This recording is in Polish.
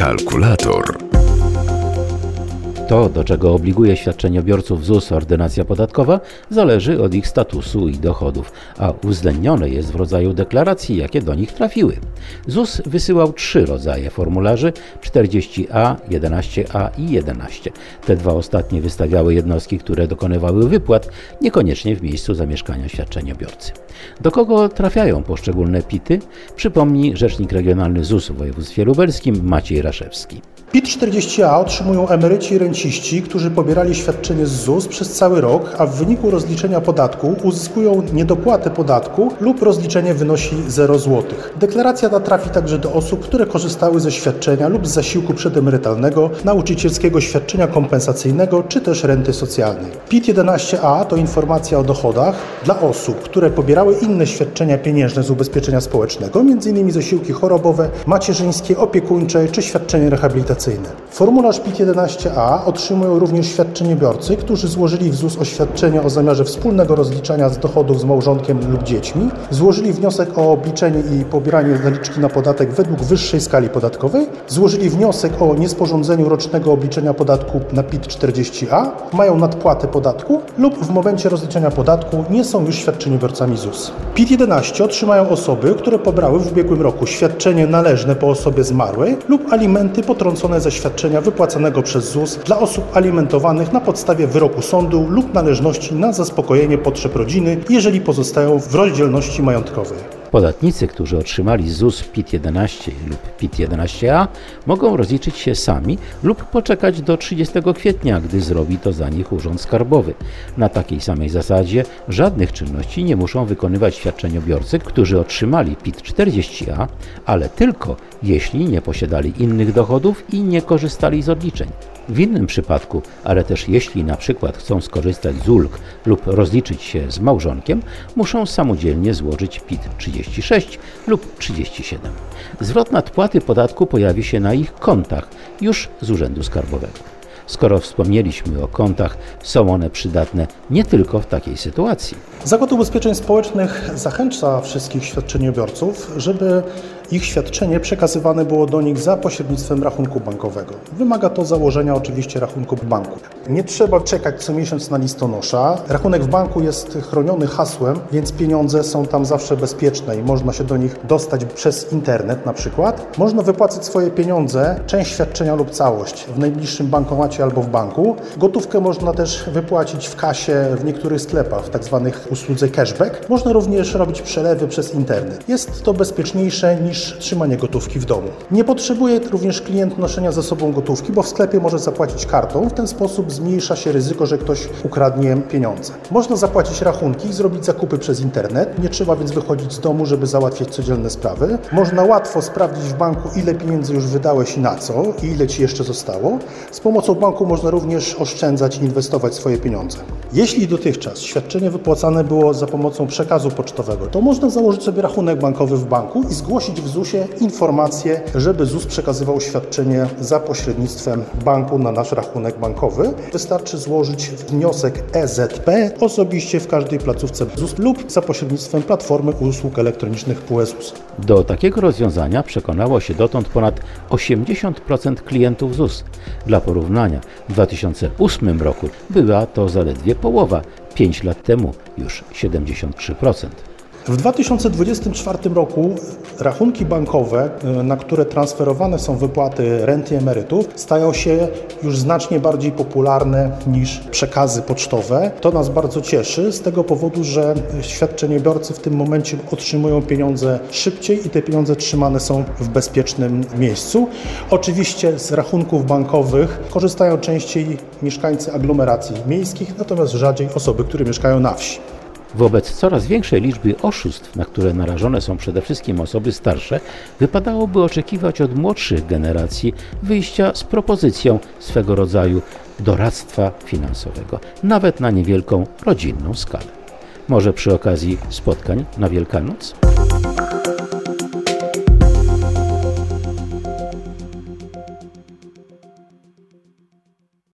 Kalkulator. To, do czego obliguje świadczeniobiorców ZUS ordynacja podatkowa, zależy od ich statusu i dochodów, a uwzględnione jest w rodzaju deklaracji, jakie do nich trafiły. ZUS wysyłał 3 rodzaje formularzy: 40A, 11A i 11. Te 2 ostatnie wystawiały jednostki, które dokonywały wypłat, niekoniecznie w miejscu zamieszkania świadczeniobiorcy. Do kogo trafiają poszczególne PIT-y? Przypomni rzecznik regionalny ZUS w województwie lubelskim Maciej Raszewski. PIT 40A otrzymują emeryci i renciści, którzy pobierali świadczenie z ZUS przez cały rok, a w wyniku rozliczenia podatku uzyskują niedopłatę podatku lub rozliczenie wynosi 0 zł. Deklaracja ta trafi także do osób, które korzystały ze świadczenia lub z zasiłku przedemerytalnego, nauczycielskiego świadczenia kompensacyjnego czy też renty socjalnej. PIT 11A to informacja o dochodach dla osób, które pobierały inne świadczenia pieniężne z ubezpieczenia społecznego, m.in. zasiłki chorobowe, macierzyńskie, opiekuńcze czy świadczenie rehabilitacyjne. Formularz PIT 11A otrzymują również świadczeniobiorcy, którzy złożyli w ZUS oświadczenie o zamiarze wspólnego rozliczania z dochodów z małżonkiem lub dziećmi, złożyli wniosek o obliczenie i pobieranie zaliczki na podatek według wyższej skali podatkowej, złożyli wniosek o niesporządzeniu rocznego obliczenia podatku na PIT 40A, mają nadpłatę podatku lub w momencie rozliczenia podatku nie są już świadczeniobiorcami ZUS. PIT 11 otrzymają osoby, które pobrały w ubiegłym roku świadczenie należne po osobie zmarłej lub alimenty potrącone ze świadczenia wypłacanego przez ZUS dla osób alimentowanych na podstawie wyroku sądu lub należności na zaspokojenie potrzeb rodziny, jeżeli pozostają w rozdzielności majątkowej. Podatnicy, którzy otrzymali z ZUS PIT-11 lub PIT-11A, mogą rozliczyć się sami lub poczekać do 30 kwietnia, gdy zrobi to za nich Urząd Skarbowy. Na takiej samej zasadzie żadnych czynności nie muszą wykonywać świadczeniobiorcy, którzy otrzymali PIT-40A, ale tylko jeśli nie posiadali innych dochodów i nie korzystali z odliczeń. W innym przypadku, ale też jeśli na przykład chcą skorzystać z ulg lub rozliczyć się z małżonkiem, muszą samodzielnie złożyć PIT-36 lub 37. Zwrot nadpłaty podatku pojawi się na ich kontach już z Urzędu Skarbowego. Skoro wspomnieliśmy o kontach, są one przydatne nie tylko w takiej sytuacji. Zakład Ubezpieczeń Społecznych zachęca wszystkich świadczeniobiorców, żeby ich świadczenie przekazywane było do nich za pośrednictwem rachunku bankowego. Wymaga to założenia oczywiście rachunku w banku. Nie trzeba czekać co miesiąc na listonosza. Rachunek w banku jest chroniony hasłem, więc pieniądze są tam zawsze bezpieczne i można się do nich dostać przez internet na przykład. Można wypłacić swoje pieniądze, część świadczenia lub całość w najbliższym bankomacie albo w banku. Gotówkę można też wypłacić w kasie w niektórych sklepach, w tzw. usłudze cashback. Można również robić przelewy przez internet. Jest to bezpieczniejsze niż trzymanie gotówki w domu. Nie potrzebuje również klient noszenia ze sobą gotówki, bo w sklepie może zapłacić kartą. W ten sposób zmniejsza się ryzyko, że ktoś ukradnie pieniądze. Można zapłacić rachunki i zrobić zakupy przez internet. Nie trzeba więc wychodzić z domu, żeby załatwiać codzienne sprawy. Można łatwo sprawdzić w banku, ile pieniędzy już wydałeś i na co, i ile Ci jeszcze zostało. Z pomocą banku można również oszczędzać i inwestować swoje pieniądze. Jeśli dotychczas świadczenie wypłacane było za pomocą przekazu pocztowego, to można założyć sobie rachunek bankowy w banku i zgłosić w ZUS-ie informację, żeby ZUS przekazywał świadczenie za pośrednictwem banku na nasz rachunek bankowy. Wystarczy złożyć wniosek EZP osobiście w każdej placówce ZUS lub za pośrednictwem platformy usług elektronicznych PUE-ZUS. Do takiego rozwiązania przekonało się dotąd ponad 80% klientów ZUS. Dla porównania, w 2008 roku była to zaledwie połowa, 5 lat temu już 73%. W 2024 roku rachunki bankowe, na które transferowane są wypłaty rent i emerytów, stają się już znacznie bardziej popularne niż przekazy pocztowe. To nas bardzo cieszy z tego powodu, że świadczeniobiorcy w tym momencie otrzymują pieniądze szybciej i te pieniądze trzymane są w bezpiecznym miejscu. Oczywiście z rachunków bankowych korzystają częściej mieszkańcy aglomeracji miejskich, natomiast rzadziej osoby, które mieszkają na wsi. Wobec coraz większej liczby oszustw, na które narażone są przede wszystkim osoby starsze, wypadałoby oczekiwać od młodszych generacji wyjścia z propozycją swego rodzaju doradztwa finansowego, nawet na niewielką rodzinną skalę. Może przy okazji spotkań na Wielkanoc?